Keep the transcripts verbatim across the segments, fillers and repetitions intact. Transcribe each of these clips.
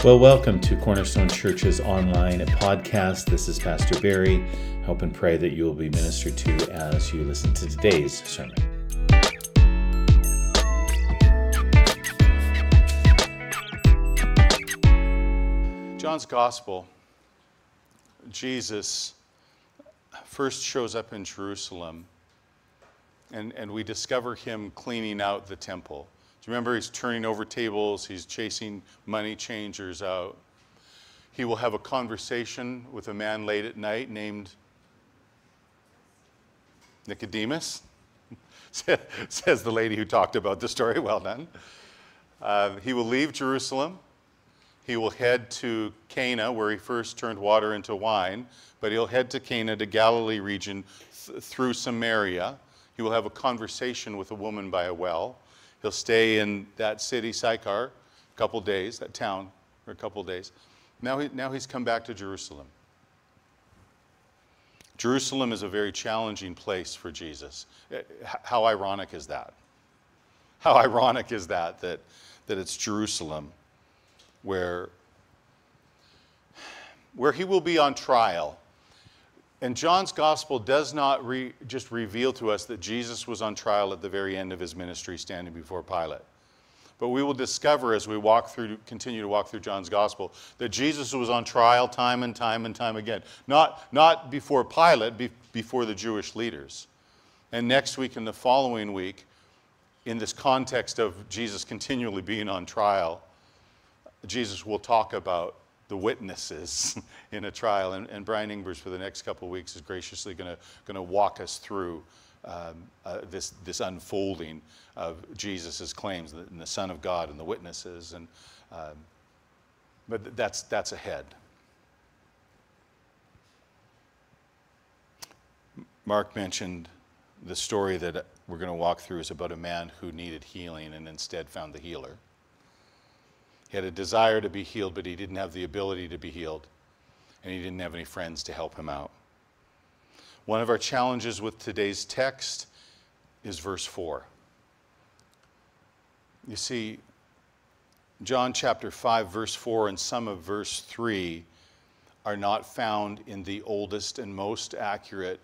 Well, welcome to Cornerstone Church's online podcast. This is Pastor Barry. Hope and pray that you will be ministered to as you listen to today's sermon. John's Gospel, Jesus first shows up in Jerusalem, and, and we discover him cleaning out the temple. Do you remember he's turning over tables, he's chasing money changers out. He will have a conversation with a man late at night named Nicodemus, says the lady who talked about the story. Well done. Uh, he will leave Jerusalem. He will head to Cana, where he first turned water into wine, but he'll head to Cana, to Galilee region, th- through Samaria. He will have a conversation with a woman by a well. He'll stay in that city, Sychar, a couple days, that town, for a couple days. Now, he, now he's come back to Jerusalem. Jerusalem is a very challenging place for Jesus. How ironic is that? How ironic is that, that, that it's Jerusalem where, where he will be on trial. And John's Gospel does not re, just reveal to us that Jesus was on trial at the very end of his ministry standing before Pilate. But we will discover as we walk through, continue to walk through John's Gospel, that Jesus was on trial time and time and time again. Not, not before Pilate, be, before the Jewish leaders. And next week and the following week, in this context of Jesus continually being on trial, Jesus will talk about the witnesses in a trial, and, and Brian Ingbers for the next couple of weeks is graciously going to going to walk us through um, uh, this this unfolding of Jesus' claims, and the Son of God and the witnesses, and um, but that's that's ahead. Mark mentioned the story that we're going to walk through is about a man who needed healing and instead found the healer. He had a desire to be healed, but he didn't have the ability to be healed, and he didn't have any friends to help him out. One of our challenges with today's text is verse four. You see, John chapter five, verse four, and some of verse three are not found in the oldest and most accurate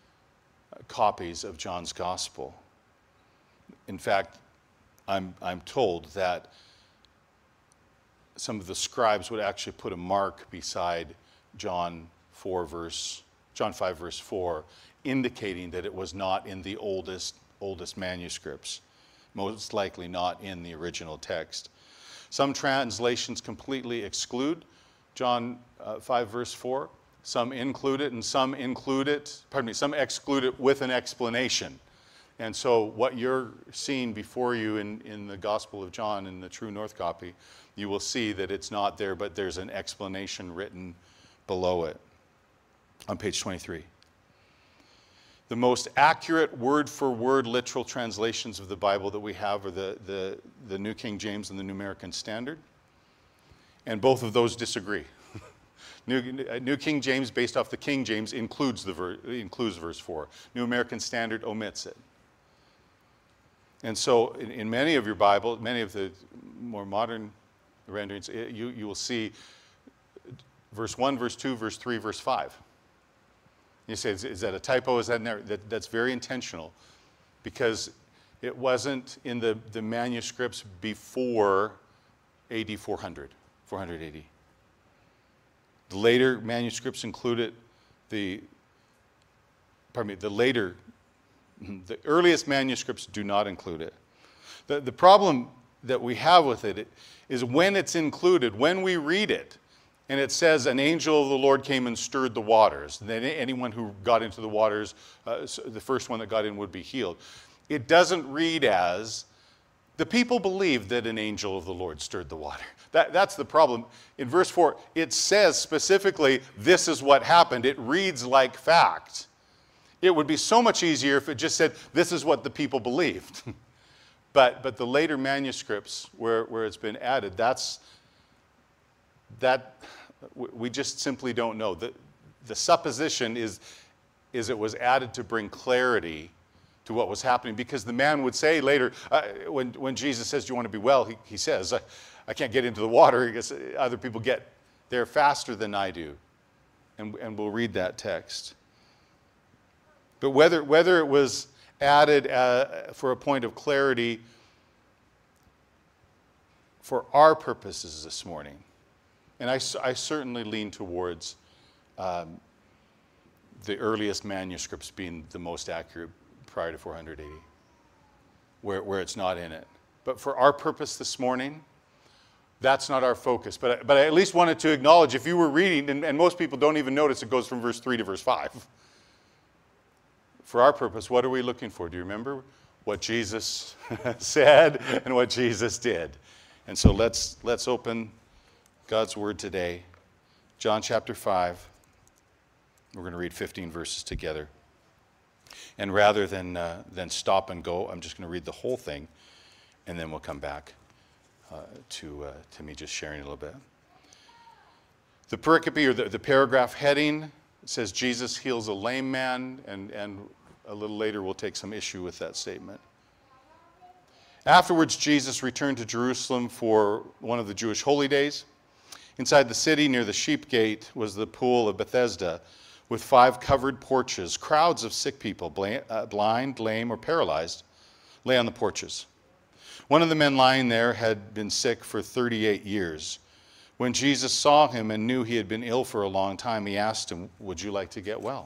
copies of John's Gospel. In fact, I'm, I'm told that some of the scribes would actually put a mark beside John four verse John five verse four, indicating that it was not in the oldest oldest manuscripts, most likely not in the original text. Some translations completely exclude John uh, five verse four. Some include it, and some include it. Pardon me. Some exclude it with an explanation. And so what you're seeing before you in, in the Gospel of John, in the True North copy, you will see that it's not there, but there's an explanation written below it on page twenty-three. The most accurate word-for-word literal translations of the Bible that we have are the, the, the New King James and the New American Standard. And both of those disagree. New, New King James, based off the King James, includes, the ver, includes verse four. New American Standard omits it. And so in, in many of your Bible, many of the more modern renderings, you, you will see verse one, verse two, verse three, verse five. You say, is, is that a typo? Is that, that that's very intentional, because it wasn't in the, the manuscripts before A D four hundred, four hundred A D. The later manuscripts included the, pardon me, the later The earliest manuscripts do not include it. The, the problem that we have with it is when it's included, when we read it, and it says an angel of the Lord came and stirred the waters, then anyone who got into the waters, uh, the first one that got in would be healed. It doesn't read as, the people believed that an angel of the Lord stirred the water. That, that's the problem. In verse four, it says specifically, this is what happened. It reads like fact. It would be so much easier if it just said, this is what the people believed. but but the later manuscripts where, where it's been added, that's, that, we just simply don't know. The, the supposition is, is it was added to bring clarity to what was happening, because the man would say later, uh, when, when Jesus says, do you want to be well? He, he says, I, I can't get into the water. He goes, other people get there faster than I do. And, and we'll read that text. But whether, whether it was added uh, for a point of clarity for our purposes this morning, and I, I certainly lean towards um, the earliest manuscripts being the most accurate prior to four hundred eighty, where, where it's not in it. But for our purpose this morning, that's not our focus. But I, but I at least wanted to acknowledge, if you were reading, and, and most people don't even notice it goes from verse three to verse five. For our purpose, what are we looking for? Do you remember what Jesus said and what Jesus did? And so let's, let's open God's Word today. John chapter five. We're going to read fifteen verses together. And rather than, uh, than stop and go, I'm just going to read the whole thing, and then we'll come back uh, to, uh, to me just sharing a little bit. The pericope, or the, the paragraph heading, says Jesus heals a lame man, and, and a little later we'll take some issue with that statement. Afterwards, Jesus returned to Jerusalem for one of the Jewish holy days. Inside the city, near the sheep gate, was the pool of Bethesda, with five covered porches. Crowds of sick people, blind, lame, or paralyzed, lay on the porches. One of the men lying there had been sick for thirty-eight years. When Jesus saw him and knew he had been ill for a long time, he asked him, would you like to get well?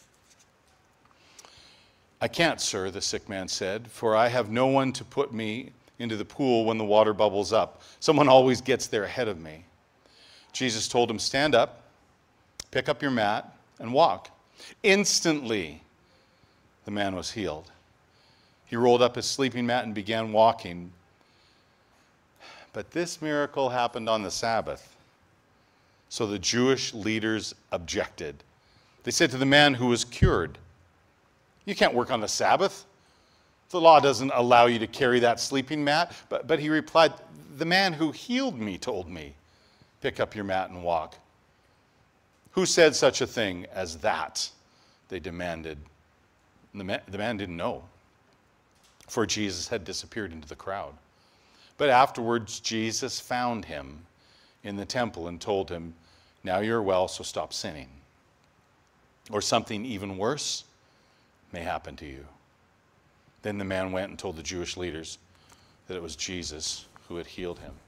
I can't, sir, the sick man said, for I have no one to put me into the pool when the water bubbles up. Someone always gets there ahead of me. Jesus told him, stand up, pick up your mat, and walk. Instantly, the man was healed. He rolled up his sleeping mat and began walking. But this miracle happened on the Sabbath. So the Jewish leaders objected. They said to the man who was cured, you can't work on the Sabbath. The law doesn't allow you to carry that sleeping mat. But, but he replied, the man who healed me told me, pick up your mat and walk. Who said such a thing as that? They demanded. The man, the man didn't know, for Jesus had disappeared into the crowd. But afterwards, Jesus found him in the temple and told him, now you're well, so stop sinning, or something even worse may happen to you. Then the man went and told the Jewish leaders that it was Jesus who had healed him.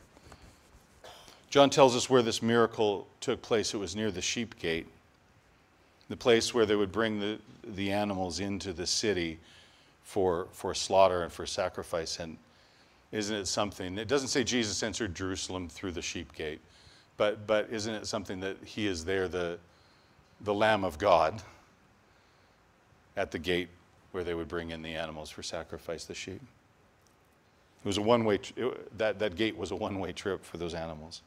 John tells us where this miracle took place. It was near the sheep gate, the place where they would bring the, the animals into the city for, for slaughter and for sacrifice. And isn't it something? It doesn't say Jesus entered Jerusalem through the sheep gate, but, but isn't it something that he is there, the, the Lamb of God, at the gate where they would bring in the animals for sacrifice, the sheep? It was a one-way, it, that, that gate was a one-way trip for those animals.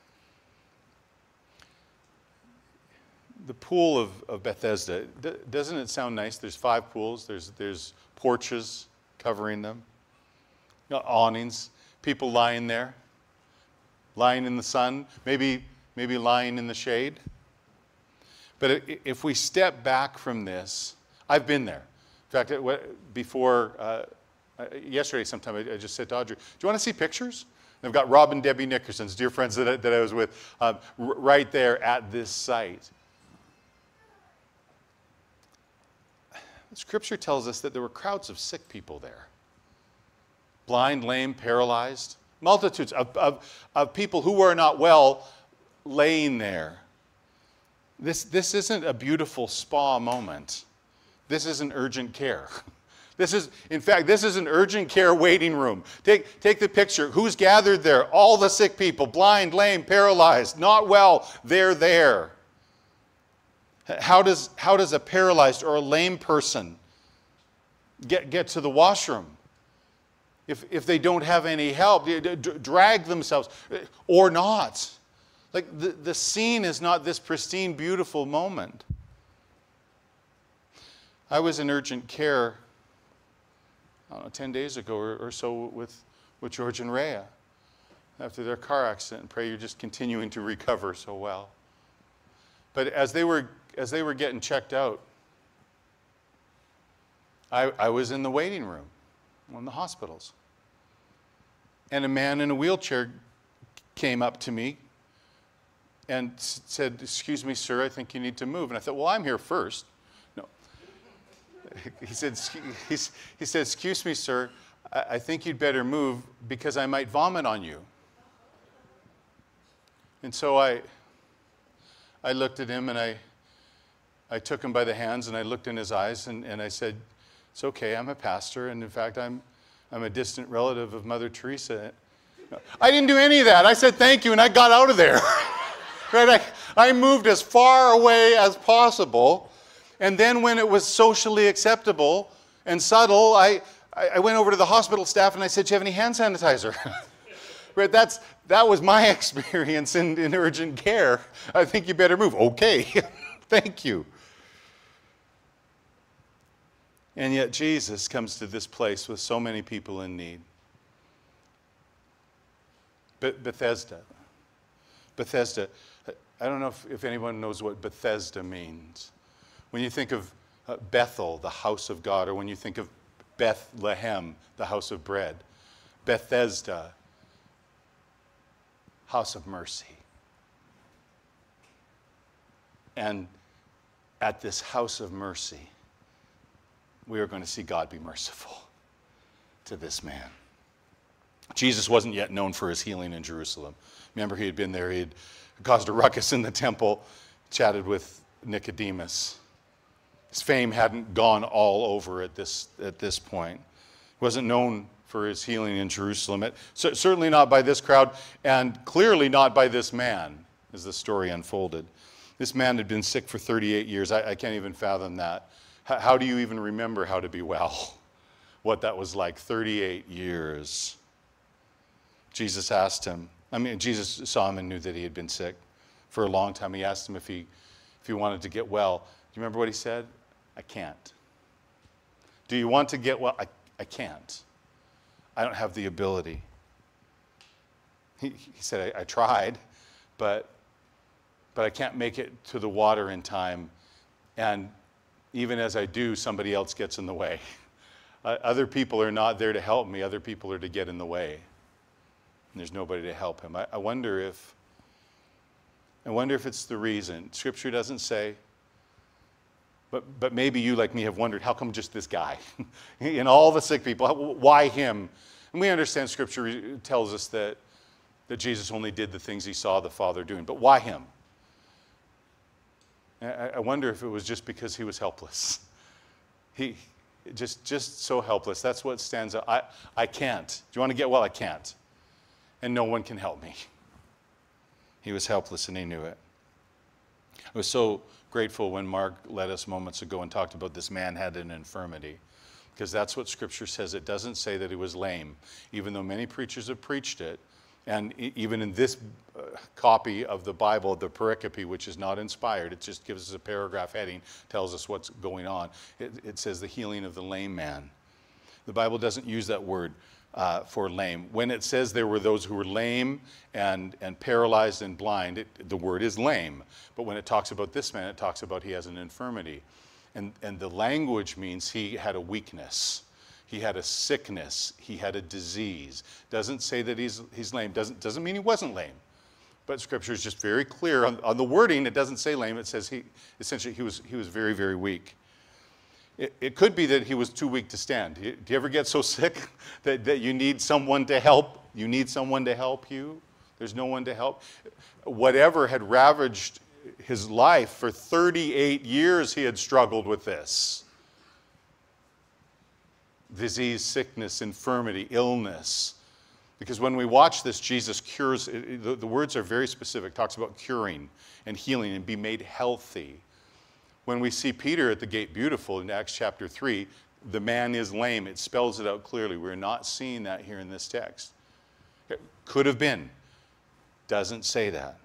The pool of, of Bethesda, doesn't it sound nice? There's five pools. There's, there's porches covering them, you know, awnings, people lying there, lying in the sun, maybe, maybe lying in the shade. But if we step back from this, I've been there. In fact, before, uh, yesterday sometime, I just said to Audrey, do you want to see pictures? And I've got Rob and Debbie Nickerson's, dear friends that I, that I was with, um, right there at this site. Scripture tells us that there were crowds of sick people there. Blind, lame, paralyzed. Multitudes of, of, of people who were not well laying there. This, this isn't a beautiful spa moment. This isn't urgent care. This is, in fact, this is an urgent care waiting room. Take, take the picture. Who's gathered there? All the sick people, blind, lame, paralyzed, not well, they're there. How does, how does a paralyzed or a lame person get, get to the washroom? If, if they don't have any help, drag themselves or not. Like the, the scene is not this pristine, beautiful moment. I was in urgent care, I don't know, ten days ago or, or so with, with George and Rhea after their car accident. And pray you're just continuing to recover so well. But as they were, as they were getting checked out, I, I was in the waiting room, one of the hospitals. And a man in a wheelchair came up to me and s- said, "Excuse me, sir, I think you need to move." And I thought, well, I'm here first. No. He said, "Excu- he's- he said, "Excuse me, sir, I, I think you'd better move because I might vomit on you." And so I, I looked at him and I, I took him by the hands and I looked in his eyes and, and I said, "It's okay, I'm a pastor, and in fact, I'm, I'm a distant relative of Mother Teresa." I didn't do any of that. I said thank you and I got out of there. Right? I, I moved as far away as possible. And then when it was socially acceptable and subtle, I, I went over to the hospital staff and I said, "Do you have any hand sanitizer?" Right? That's, that was my experience in, in urgent care. "I think you better move." "Okay, thank you." And yet Jesus comes to this place with so many people in need. Be- Bethesda. Bethesda. I don't know if, if anyone knows what Bethesda means. When you think of uh, Bethel, the house of God, or when you think of Bethlehem, the house of bread, Bethesda, house of mercy. And at this house of mercy, we are going to see God be merciful to this man. Jesus wasn't yet known for his healing in Jerusalem. Remember, he had been there. He had caused a ruckus in the temple, chatted with Nicodemus. His fame hadn't gone all over at this, at this point. He wasn't known for his healing in Jerusalem. It, c- certainly not by this crowd, and clearly not by this man, as the story unfolded. This man had been sick for thirty-eight years. I, I can't even fathom that. H- how do you even remember how to be well? What that was like, thirty-eight years. Jesus asked him, I mean, Jesus saw him and knew that he had been sick for a long time. He asked him if he, if he wanted to get well. Do you remember what he said? "I can't." "Do you want to get well?" I, I can't. I don't have the ability. He, he said, I, I tried, but, but I can't make it to the water in time. And even as I do, somebody else gets in the way. Uh, other people are not there to help me. Other people are to get in the way. And there's nobody to help him. I, I wonder if, I wonder if it's the reason. Scripture doesn't say, but, but maybe you, like me, have wondered, how come just this guy? And all the sick people, how- why him? And we understand Scripture tells us that, that Jesus only did the things he saw the Father doing. But why him? I, I wonder if it was just because he was helpless. He just, just so helpless. That's what stands out. I, I can't. Do you want to get well? I can't. And no one can help me. He was helpless and he knew it. I was so grateful when Mark led us moments ago and talked about this man had an infirmity, because that's what Scripture says. It doesn't say that he was lame, even though many preachers have preached it. And e- even in this uh, copy of the Bible, the pericope, which is not inspired, it just gives us a paragraph heading, tells us what's going on. It, it says the healing of the lame man. The Bible doesn't use that word uh, for lame. When it says there were those who were lame and, and paralyzed and blind, it, the word is lame. But when it talks about this man, it talks about he has an infirmity. And, and the language means he had a weakness. He had a sickness. He had a disease. Doesn't say that he's, he's lame. Doesn't, doesn't mean he wasn't lame. But Scripture is just very clear on, on the wording. It doesn't say lame. It says he, essentially he was, he was very, very weak. It, it could be that he was too weak to stand. Do you ever get so sick that, that you need someone to help? You need someone to help you? There's no one to help? Whatever had ravaged his life for thirty-eight years, he had struggled with this. Disease, sickness, infirmity, illness. Because when we watch this, Jesus cures, it, the, the words are very specific, talks about curing and healing and be made healthy. When we see Peter at the gate beautiful in Acts chapter three, the man is lame. It spells it out clearly. We're not seeing that here in this text. It could have been. Doesn't say that.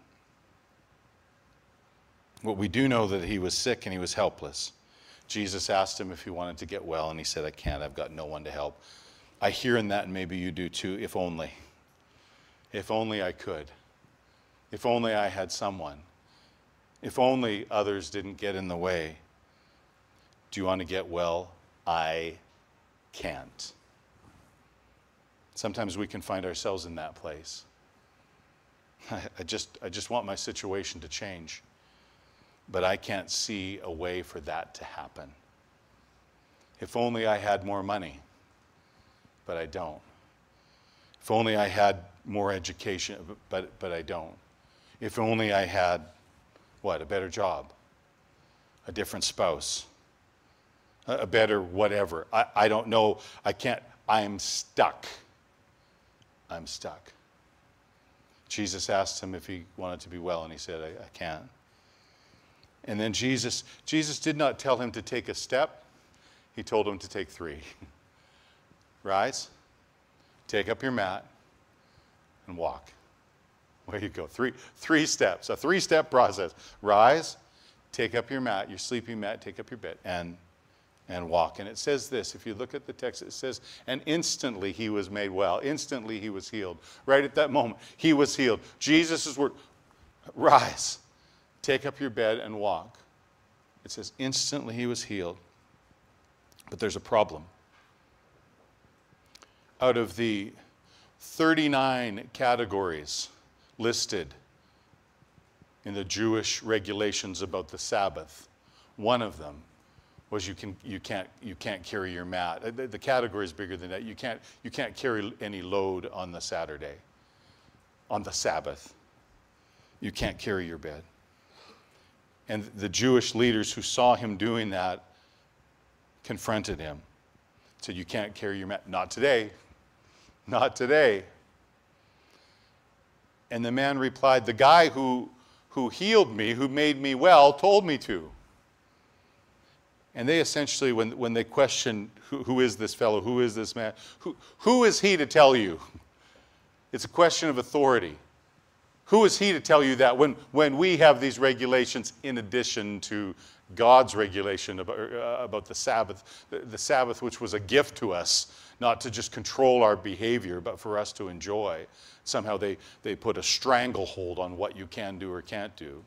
What we do know that he was sick and he was helpless. Jesus asked him if he wanted to get well, and he said, I can't. I've got no one to help. I hear in that, and maybe you do too, if only. If only I could. If only I had someone. If only others didn't get in the way. Do you want to get well? I can't. Sometimes we can find ourselves in that place. I, I just, I just want my situation to change, but I can't see a way for that to happen. If only I had more money, but I don't. If only I had more education, but, but I don't. If only I had, what, a better job, a different spouse, a, a better whatever. I, I don't know. I can't. I'm stuck. I'm stuck. Jesus asked him if he wanted to be well, and he said, I, I can't. And then Jesus, Jesus did not tell him to take a step. He told him to take three. Rise, take up your mat, and walk. There you go. Three, three steps, a three-step process. Rise, take up your mat, your sleeping mat, take up your bed, and, and walk. And it says this, if you look at the text, it says, and instantly he was made well. Instantly he was healed. Right at that moment, he was healed. Jesus' word, rise, take up your bed, and walk. It says, instantly he was healed. But there's a problem. Out of the thirty-nine categories listed in the Jewish regulations about the Sabbath, one of them was you can you can't you can't carry your mat. The, the category is bigger than that. You can't you can't carry any load on the Saturday, on the Sabbath. You can't carry your bed. And the Jewish leaders who saw him doing that confronted him. Said, you can't carry your mat. Not today. Not today. And the man replied, the guy who, who healed me, who made me well, told me to. And they essentially, when, when they question, who, who is this fellow, who is this man, who, who is he to tell you? It's a question of authority. Who is he to tell you that when, when we have these regulations in addition to God's regulation about, uh, about the Sabbath, the, the Sabbath which was a gift to us, not to just control our behavior, but for us to enjoy. Somehow they, they put a stranglehold on what you can do or can't do.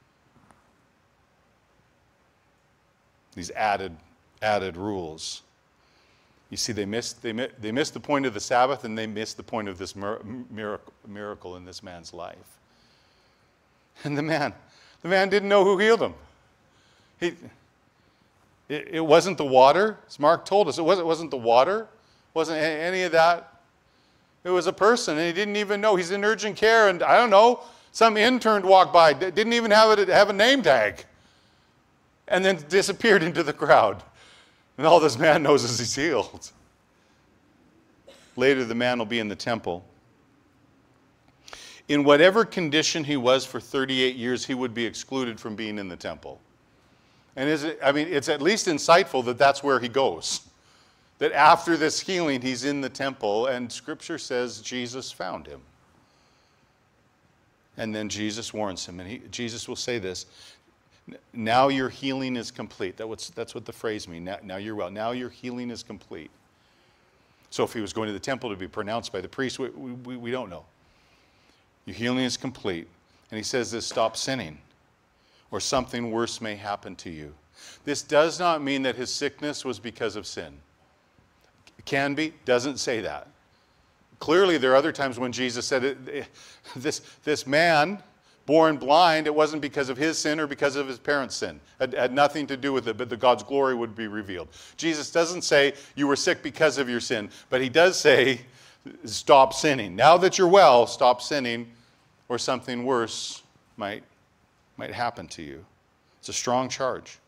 These added, added rules. You see, they missed, they, they missed the point of the Sabbath, and they missed the point of this miracle, miracle in this man's life. And the man, the man didn't know who healed him. He, it, it wasn't the water, as Mark told us. It wasn't, it wasn't the water. It wasn't any of that. It was a person, and he didn't even know. He's in urgent care, and I don't know, some intern walked by, didn't even have a, have a name tag, and then disappeared into the crowd. And all this man knows is he's healed. Later, the man will be in the temple. In whatever condition he was for thirty-eight years, he would be excluded from being in the temple. And is it, I mean, it's at least insightful that that's where he goes. That after this healing, he's in the temple, and Scripture says Jesus found him. And then Jesus warns him, and he, Jesus will say this, now your healing is complete. That what's, that's what the phrase means. Now, now you're well. Now your healing is complete. So if he was going to the temple to be pronounced by the priest, we, we, we don't know. Your healing is complete. And he says this, stop sinning, or something worse may happen to you. This does not mean that his sickness was because of sin. It can be, doesn't say that. Clearly there are other times when Jesus said, it, this, this man, born blind, it wasn't because of his sin or because of his parents' sin. It had nothing to do with it, but the God's glory would be revealed. Jesus doesn't say you were sick because of your sin, but he does say, stop sinning. Now that you're well, stop sinning, or something worse might, might happen to you. It's a strong charge.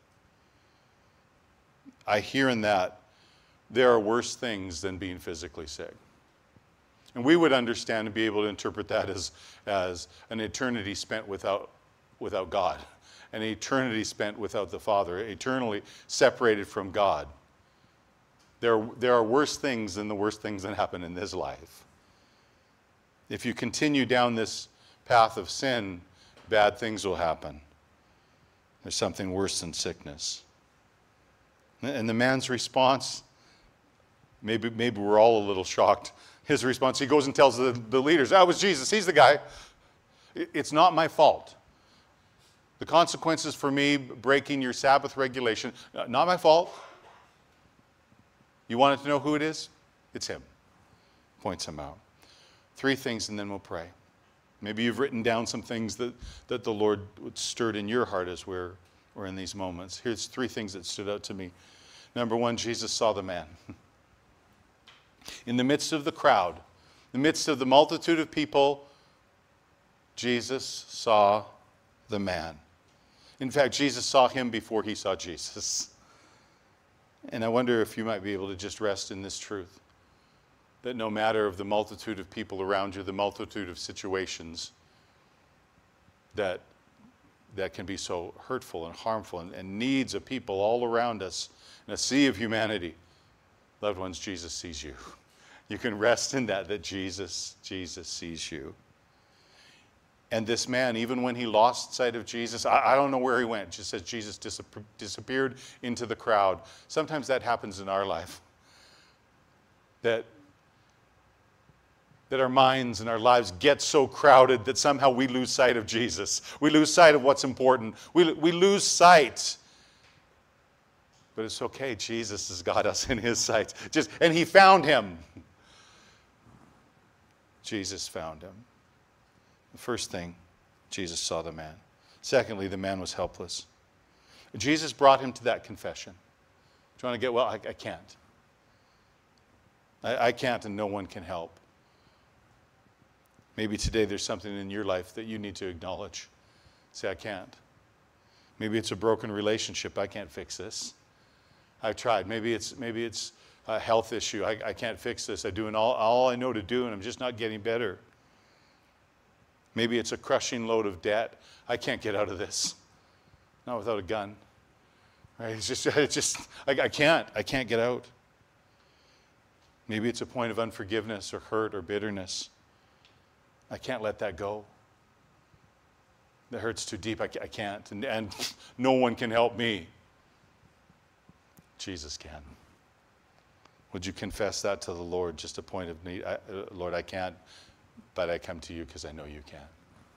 I hear in that there are worse things than being physically sick. And we would understand and be able to interpret that as, as an eternity spent without, without God, an eternity spent without the Father, eternally separated from God. There, there are worse things than the worst things that happen in this life. If you continue down this path of sin, bad things will happen. There's something worse than sickness. And the man's response, maybe, maybe we're all a little shocked. His response, he goes and tells the, the leaders, that was Jesus, he's the guy. It's not my fault. The consequences for me breaking your Sabbath regulation, not my fault. You wanted to know who it is? It's him. Points him out. Three things, and then we'll pray. Maybe you've written down some things that, that the Lord stirred in your heart as we're, we're in these moments. Here's three things that stood out to me. Number one, Jesus saw the man. In the midst of the crowd, in the midst of the multitude of people, Jesus saw the man. In fact, Jesus saw him before he saw Jesus. And I wonder if you might be able to just rest in this truth, that no matter of the multitude of people around you, the multitude of situations that, that can be so hurtful and harmful, and, and needs of people all around us, in a sea of humanity, loved ones, Jesus sees you. You can rest in that, that Jesus, Jesus sees you. And this man, even when he lost sight of Jesus, I, I don't know where he went. It just says Jesus disap- disappeared into the crowd. Sometimes that happens in our life. That, that our minds and our lives get so crowded that somehow we lose sight of Jesus. We lose sight of what's important. We, we lose sight. But it's okay. Jesus has got us in his sight. Just, and he found him. Jesus found him. The first thing, Jesus saw the man. Secondly, the man was helpless. Jesus brought him to that confession. Do you want to get well? I, I can't. I, I can't, and no one can help. Maybe today there's something in your life that you need to acknowledge. Say, I can't. Maybe it's a broken relationship. I can't fix this. I've tried. Maybe it's maybe it's a health issue. I, I can't fix this. I'm doing all, all I know to do, and I'm just not getting better. Maybe it's a crushing load of debt. I can't get out of this. Not without a gun. Right? It's just, it's just I, I can't. I can't get out. Maybe it's a point of unforgiveness or hurt or bitterness. I can't let that go. That hurts too deep. I, I can't. And, and no one can help me. Jesus can. Would you confess that to the Lord? Just a point of need. I, uh, Lord, I can't, but I come to you because I know you can.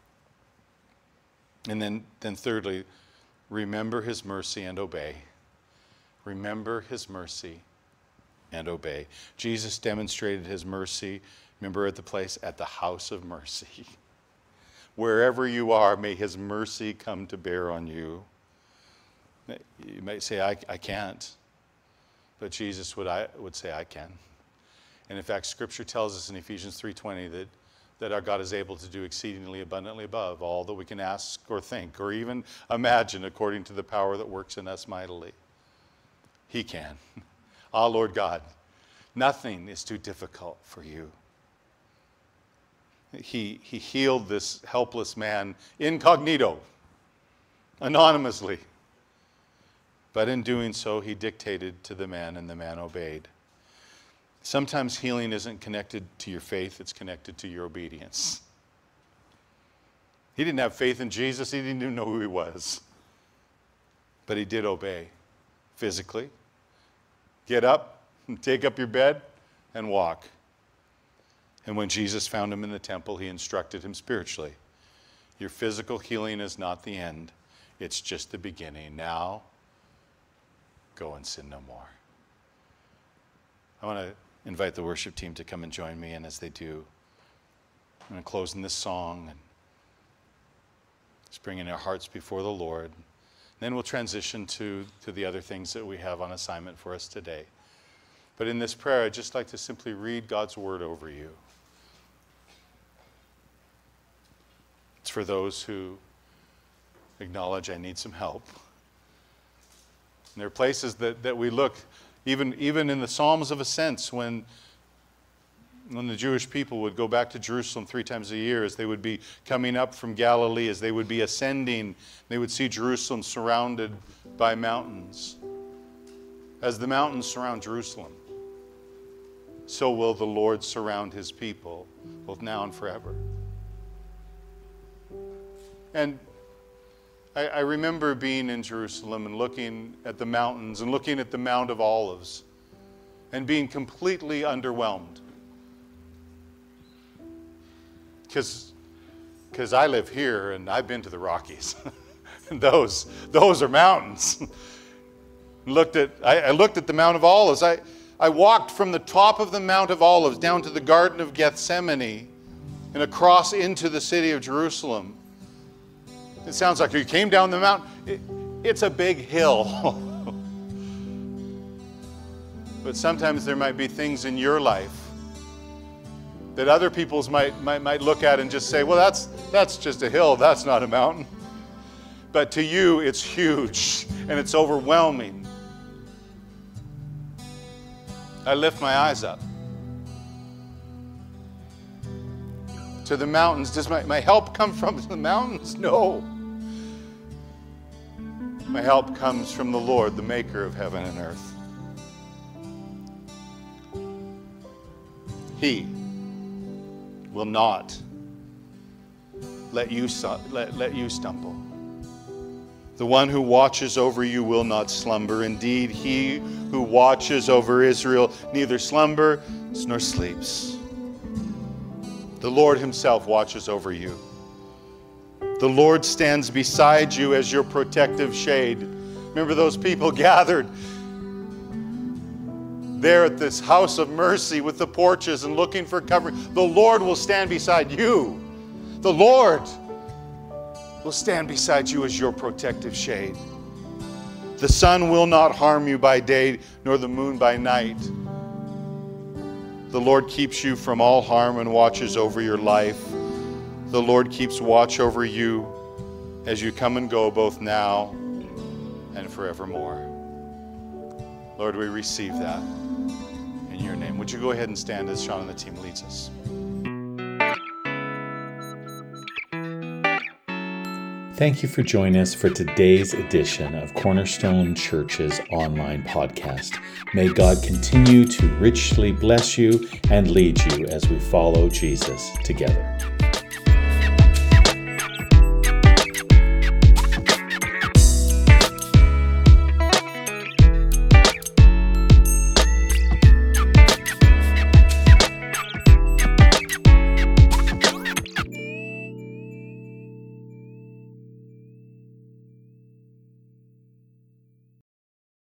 And then, then thirdly, remember his mercy and obey. Remember his mercy and obey. Jesus demonstrated his mercy, remember, at the place, at the house of mercy. Wherever you are, may his mercy come to bear on you. You might say, I, I can't. But Jesus would, I, would say, I can. And in fact, Scripture tells us in Ephesians three twenty that, that our God is able to do exceedingly abundantly above all that we can ask or think or even imagine according to the power that works in us mightily. He can. Ah, Lord God, nothing is too difficult for you. He, he healed this helpless man incognito, anonymously. But in doing so, he dictated to the man, and the man obeyed. Sometimes healing isn't connected to your faith, it's connected to your obedience. He didn't have faith in Jesus, he didn't even know who he was. But he did obey physically. Get up, take up your bed, and walk. And when Jesus found him in the temple, he instructed him spiritually. Your physical healing is not the end, it's just the beginning. Now, go and sin no more. I want to invite the worship team to come and join me, and as they do, I'm going to close in this song and just bringing our hearts before the Lord. Then we'll transition to, to the other things that we have on assignment for us today. But in this prayer, I'd just like to simply read God's word over you. It's for those who acknowledge I need some help. And there are places that, that we look, even, even in the Psalms of Ascents, when, when the Jewish people would go back to Jerusalem three times a year, as they would be coming up from Galilee, as they would be ascending, they would see Jerusalem surrounded by mountains. As the mountains surround Jerusalem, so will the Lord surround his people, both now and forever. And I, I remember being in Jerusalem and looking at the mountains and looking at the Mount of Olives and being completely underwhelmed. Because because I live here and I've been to the Rockies. And those, those are mountains. looked at, I, I looked at the Mount of Olives. I, I walked from the top of the Mount of Olives down to the Garden of Gethsemane and across into the city of Jerusalem. It sounds like you came down the mountain. It, it's a big hill. But sometimes there might be things in your life that other people's might, might, might look at and just say, well, that's, that's just a hill. That's not a mountain. But to you, it's huge and it's overwhelming. I lift my eyes up to the mountains. Does my, my help come from the mountains? No. My help comes from the Lord, the maker of heaven and earth. He will not let you, let, let you stumble. The one who watches over you will not slumber. Indeed, he who watches over Israel neither slumbers nor sleeps. The Lord himself watches over you. The Lord stands beside you as your protective shade. Remember those people gathered there at this house of mercy with the porches and looking for covering. The Lord will stand beside you. The Lord will stand beside you as your protective shade. The sun will not harm you by day, nor the moon by night. The Lord keeps you from all harm and watches over your life. The Lord keeps watch over you as you come and go, both now and forevermore. Lord, we receive that in your name. Would you go ahead and stand as Sean and the team leads us? Thank you for joining us for today's edition of Cornerstone Church's online podcast. May God continue to richly bless you and lead you as we follow Jesus together.